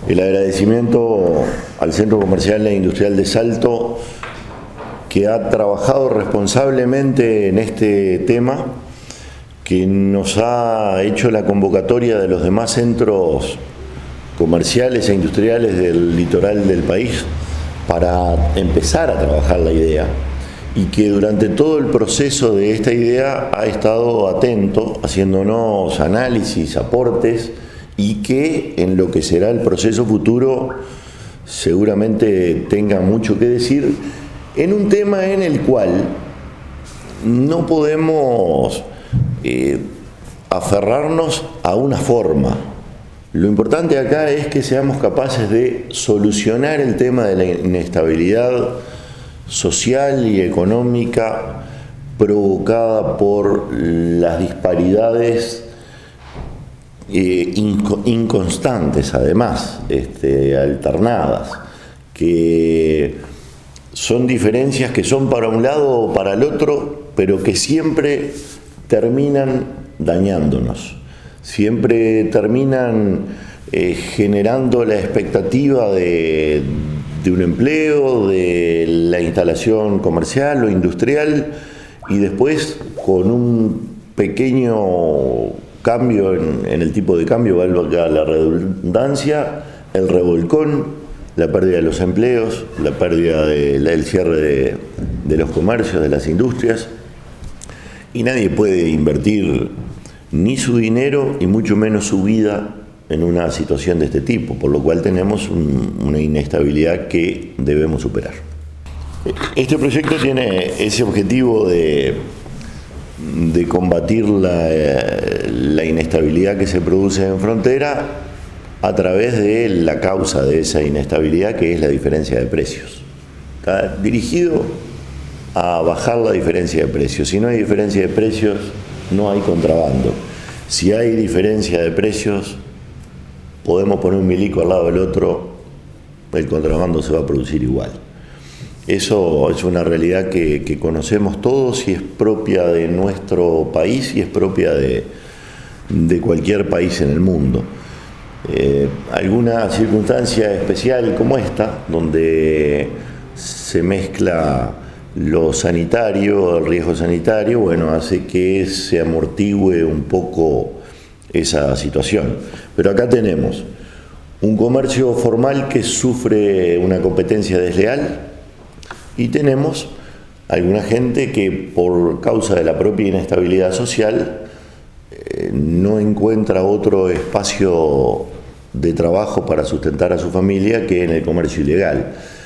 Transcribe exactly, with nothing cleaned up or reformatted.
El agradecimiento al Centro Comercial e Industrial de Salto, que ha trabajado responsablemente en este tema, que nos ha hecho la convocatoria de los demás centros comerciales e industriales del litoral del país para empezar a trabajar la idea, y que durante todo el proceso de esta idea ha estado atento, haciéndonos análisis, aportes, y que en lo que será el proceso futuro seguramente tenga mucho que decir en un tema en el cual no podemos eh, aferrarnos a una forma. Lo importante acá es que seamos capaces de solucionar el tema de la inestabilidad social y económica provocada por las disparidades eh, inco inconstantes, además, este, alternadas, que son diferencias que son para un lado o para el otro, pero que siempre terminan dañándonos, siempre terminan eh, generando la expectativa de, de un empleo, de la instalación comercial o industrial, y después con un pequeño cambio en, en el tipo de cambio, valga la redundancia, el revolcón, la pérdida de los empleos, la pérdida del cierre de, de los comercios, de las industrias, y nadie puede invertir ni su dinero y mucho menos su vida en una situación de este tipo, por lo cual tenemos un, una inestabilidad que debemos superar. Este proyecto tiene ese objetivo de, de combatir la, la inestabilidad que se produce en frontera a través de la causa de esa inestabilidad, que es la diferencia de precios. Está dirigido a bajar la diferencia de precios. Si no hay diferencia de precios, no hay contrabando. Si hay diferencia de precios, podemos poner un milico al lado del otro, el contrabando se va a producir igual. Eso es una realidad que, que conocemos todos y es propia de nuestro país y es propia de, de cualquier país en el mundo. Eh, alguna circunstancia especial como esta, donde se mezcla lo sanitario, el riesgo sanitario, bueno, hace que se amortigüe un poco esa situación. Pero acá tenemos un comercio formal que sufre una competencia desleal, y tenemos alguna gente que por causa de la propia inestabilidad social eh, no encuentra otro espacio de trabajo para sustentar a su familia que en el comercio ilegal.